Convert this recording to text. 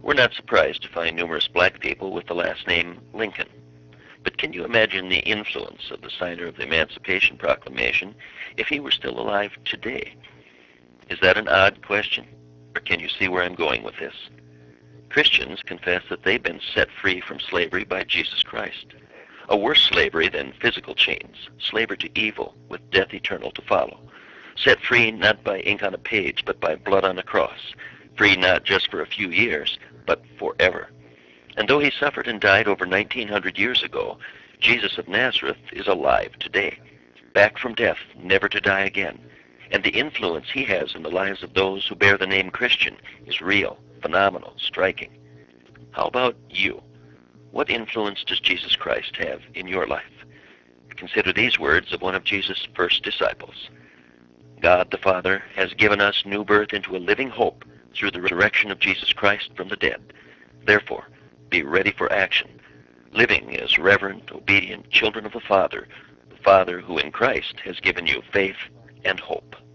We're not surprised to find numerous black people with the last name Lincoln. But can you imagine the influence of the signer of the Emancipation Proclamation if he were still alive today? Is that an odd question? Or can you see where I'm going with this? Christians confess that they've been set free from slavery by Jesus Christ. A worse slavery than physical chains, slavery to evil with death eternal to follow. Set free not by ink on a page, but by blood on a cross. Free not just for a few years, but forever. And though he suffered and died over 1900 years ago, Jesus of Nazareth is alive today, back from death, never to die again. And the influence he has in the lives of those who bear the name Christian is real, phenomenal, striking. How about you? What influence does Jesus Christ have in your life? Consider these words of one of Jesus' first disciples. God the Father has given us new birth into a living hope through the resurrection of Jesus Christ from the dead. Therefore, be ready for action, living as reverent, obedient children of the Father who in Christ has given you faith and hope.